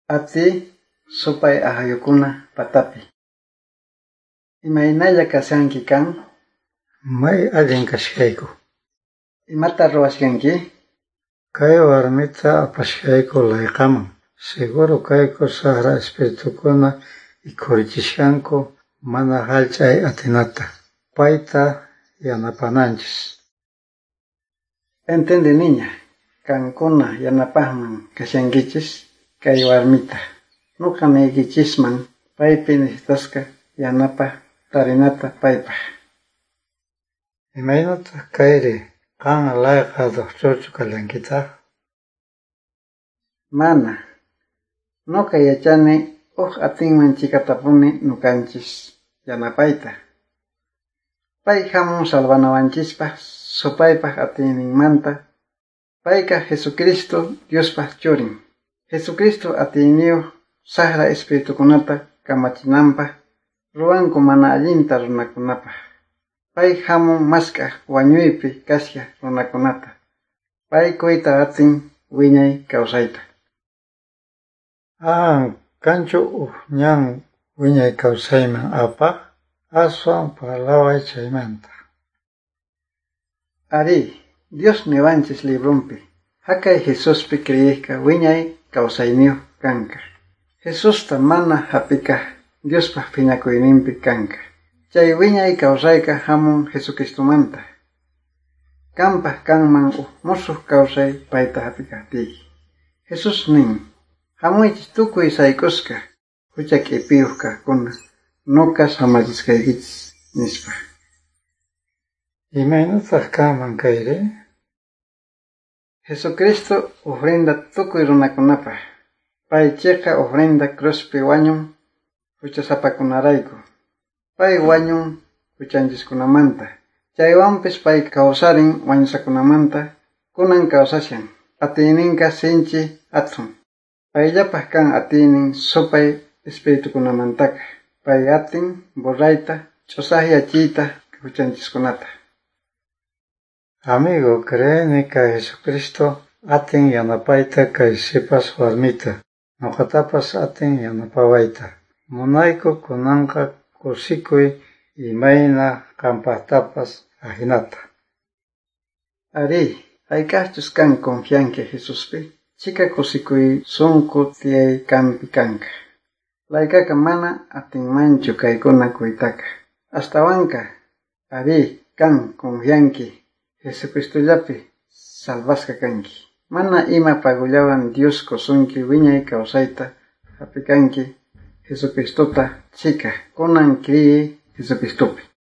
Ati supay ahayukuna patapi. Imaynalla kashanki kan? May allin kashkayku. Imata ruwashkanki? Kay warmita apashkayku layqaman. Seguro kayku sara espiritukuna ikhurichishkanku mana hallchay atinata. Payta yanapananchis. Entende niña, kankuna yanapahman kashankichis kay warmita. Nuqa niykichisman paypi necesitasqa yanapaq tarinata paypaq. Imaynataq kayri qan layqa doctorchu kallankitaq? Mana. Nuqa yachani huk atinman chikatapuni nukanchis yanapayta. Pay hamun salvanawanchispaq supaypaq atiyninmanta. Payqa Jesucristo Diospaq churin. Jesucristo atiyniyuq saqra espiritukunata kamachinanpaq ruwanku mana allinta runakunapaq. Pay hamun mask'aq wañuypi kashqa runakunata. Pay kuyta atin wiñay kawsayta. Kanchu ñan wiñay kawsayman apaq? Aswan parlaway chaymanta. Ari, Dios niwanchis librumpi. Hakay Jesuspi kriyisqa wiñay kawsayniyuq kanqa. Jesusta mana hapikaq Diospaq phiñakuyninpi kanqa. Chay wiñay kawsayqa hamun Jesucristumanta. Kanpaq kanman musuq kawsay payta hapikaptiyki. Jesus nin, hamuychis tukuy sayk'usqa hucha q'ipiyuq kaqkuna nuqa samachisqaykichis nispa. Imaynataq kanman kayri? Jesucristo ofrenda tukuy runakunapaq. Paychiqa ofrenda cruzpi wañun huchasapakunarayku. Pay wañun huchanchiskunamanta. Chaywanpis pay kawsarin wañusakunamanta kunan kawsashan. Atiyninqa sinchi atun. Payllapaq kan atiynin supay espiritukunamantaqa. Pay atin burrayta ch'usaqyachiyta huchanchiskunata. Amigo, creeni kay Jesucristo atin yanapayta kay sipas warmita. Nuqatapas atin yanapawayta. Munayku kunanqa kusikuy imayna qampaqtapas ahinata. Ari, hayk'aqchus kan confianki Jesuspi. Chika kusikuy sunqu tiyay kanpi kanqa. Laykaqa mana atinmanchu kaykuna kuytaqa. Astawanqa, ari, kan confianki Jesucristollapi salvasqa kanki. Mana ima pagullawan Dios kusunki wiñay kawsayta hapikanki Jesucristota chika kunan kriyi Jesucristopi.